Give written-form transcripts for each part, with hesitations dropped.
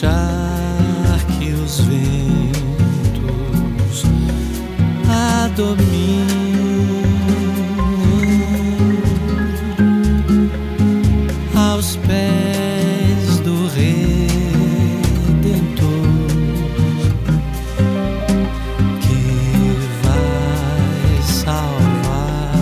deixar que os ventos a dominem aos pés do Redentor, que vai salvar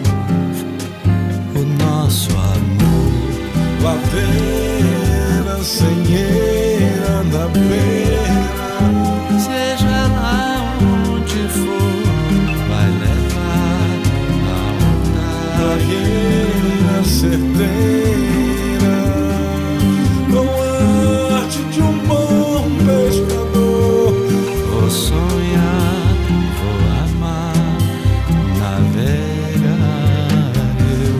o nosso amor. Ladeira, senheira da beira, Seja lá onde for, vai levar a onda. praieira certeira, com a arte de um bom pescador. Vou sonhar, vou amar, navegar eu.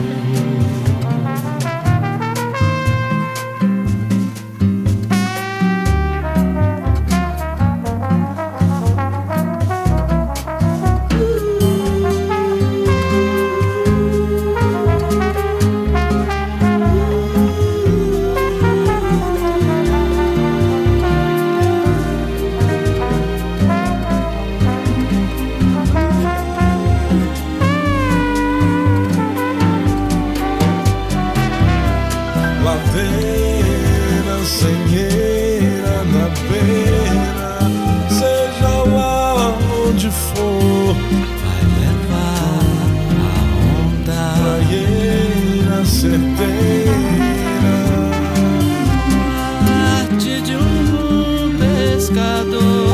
Ladeira, senheira da beira, seja lá onde for, Vai levar a onda. praieira certeira, A arte de um pescador.